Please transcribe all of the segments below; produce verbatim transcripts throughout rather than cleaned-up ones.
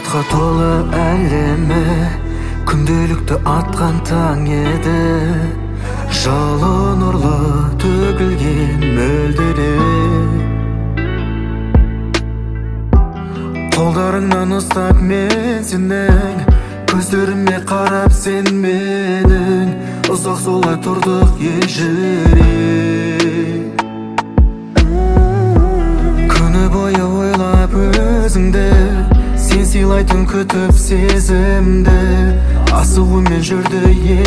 шабытқа толы әлемі, күнделікті атқан таң еді. Жылы нұрлы төгілген мөлдіреп, қолдарыңнан ұстап мен сенің, көздеріме қарап сен менің. Ұзақ солай тұрдық ежірек, күні бойы ойлап өзіңді, сен сыйлайтын күтіп сезімді. Асығумен жүрді ет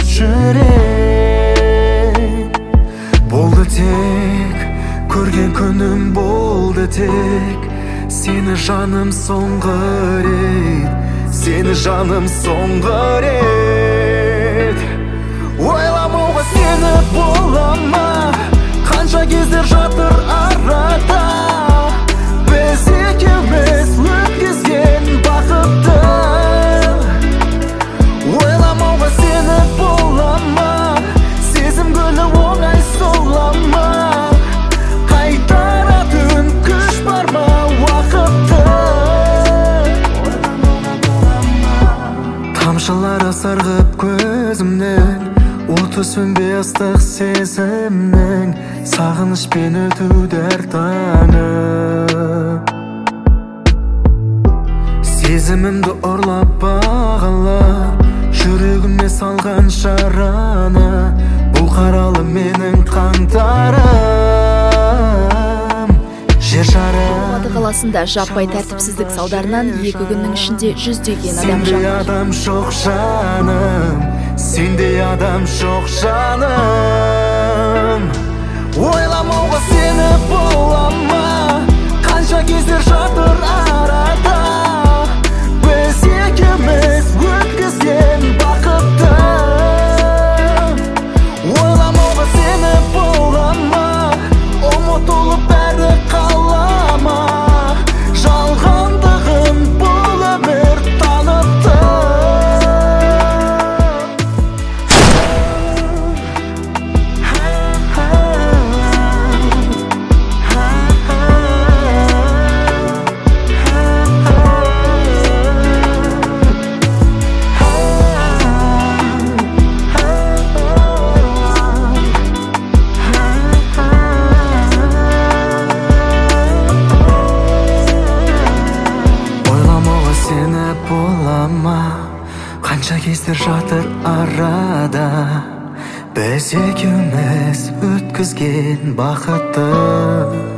жүрек, болды тек көрген күнім, болды тек сені жаным соңғы рет, сені жаным соңғы рет. Ойламауға сені бола ма, қанша кездер жатыр арада, біз екеуміз өткізген бақытты. Ойламауға сені бола ма, сезім гүлі оңай сола ма, қайтаратын күш бар ма уақытты. Тамшылары сырғып көзімнен, оты сөнбей ыстық сезімнің, сағынышпен өтуді әр таңым. Сезімімді ұрлап бағалап, жүрегіме салған жараны, бұл қаралы менің қаңтарым. Жер шары Алматы қаласында жаппай тәртіпсіздік салдарынан екі күннің ішінде жүздеген адам Сендей адам жоқ жаным, сендей адам жоқ жаным. Ойламауға сені бола ма, қанша кездер жатыр арада, біз екеуміз өткізген бақытты. Ойламауға сені бола ма, ұмытылып бәрі қала ма, жалғандығын бұл өмір танытты. Бола ма, қанша кездер жатыр арада, біз екеуміз өткізген бақытты.